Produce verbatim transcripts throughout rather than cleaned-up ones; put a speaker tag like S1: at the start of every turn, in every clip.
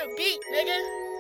S1: on the beat, nigga.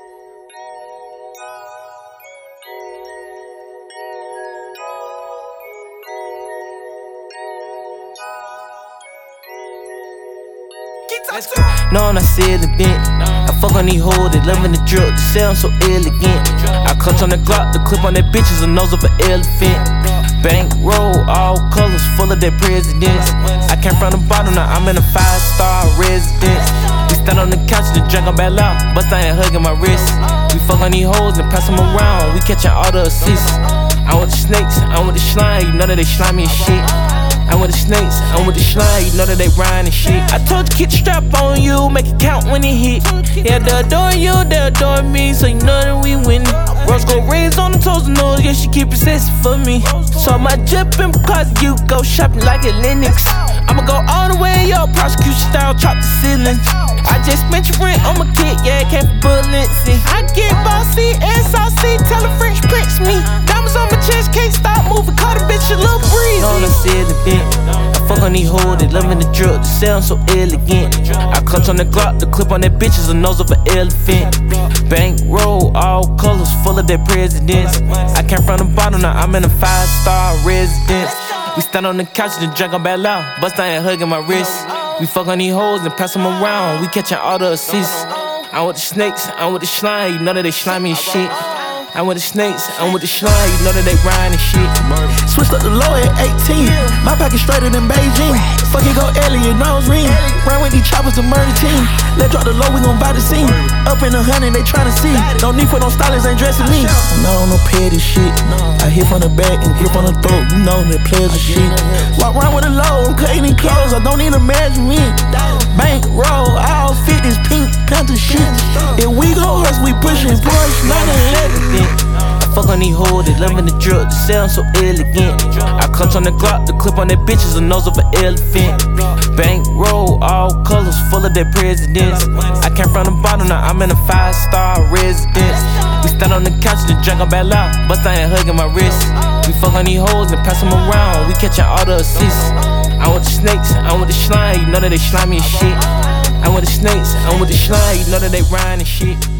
S2: No, I'm not celibate. I fuck on these hoes, they loving the drip, the sound so elegant. I clutch on the Glock, the clip on that bitch is a nose of an elephant. Bank roll, all colors, full of their presidents. I came from the bottom, now I'm in a five-star residence. We stand on the couch, the drink on back loud, bust I ain't hugging my wrist. We fuck on these hoes and pass them around, we catching all the assists. I'm with the snakes, I'm with the slime, you know that they slimy as shit. I'm with the snakes, I'm with the slime, you know that they rhyme and shit. I told you, keep the strap on you, make it count when it hit. Yeah, they adore you, they adore me, so you know that we winning. Rose gold rings on the toes and nose, yeah, she keep it sexy for me. So my drippin' because you go shopping like a Linux. I'ma go all the way up, prosecution style, chop the ceiling. I just spent your rent on my kit, yeah, it came from Balenci. I get bossy, S R C, tell the French Prince me. Diamonds on my chest, can't stop moving, call the bitch a little breezy. No, I'm celibate. I fuck on these hoes, they loving the drip, the sound so elegant. I clutch on the Glock, the clip on that bitch is a nose of an elephant. Bank roll, all colors, full of their presidents. I came from the bottom, now I'm in a five-star residence. We stand on the couch, the drink on back loud, bust I ain't hugging my wrist. We fuck on these hoes and pass them around, we catching all the assists. I'm with the snakes, I'm with the slime, you know that they slimy as shit. I'm with the snakes, I'm with the slime, you know that they rhyme and shit.
S3: Switched up the low at eighteen, my pocket straighter than Beijing. Fuck it, go Elliot, nose ring. Run with these choppers, the murder team. Let's drop the low, we gon' buy the scene. Up in the hundred, they tryna see. No need for no stylists, ain't dressing me. No, no petty shit. I hit from the back and grip on the throat, you know that players are shit. Walk around with a low, I'm cutting these clothes, I don't need a measurement. Bank roll, all fit is pink, Panther shit. If we go horse, we pushing Porsche nine eleven.
S2: I fuck on these hoes, they loving the drip, the sound so elegant. I clutch on the Glock, the clip on that bitch is a nose of an elephant. Bank roll, all colors, full of their presidents. I came from the bottom, now I'm in a five-star residence. We stand on the couch, the drink on back loud, bust I ain't hugging my wrist. We fuck on these hoes and pass them around, we catching all the assists. I'm with the snakes, I'm with the slime, you know that they slimy as shit. I'm with the snakes, I'm with the slime, you know that they rhyme and shit.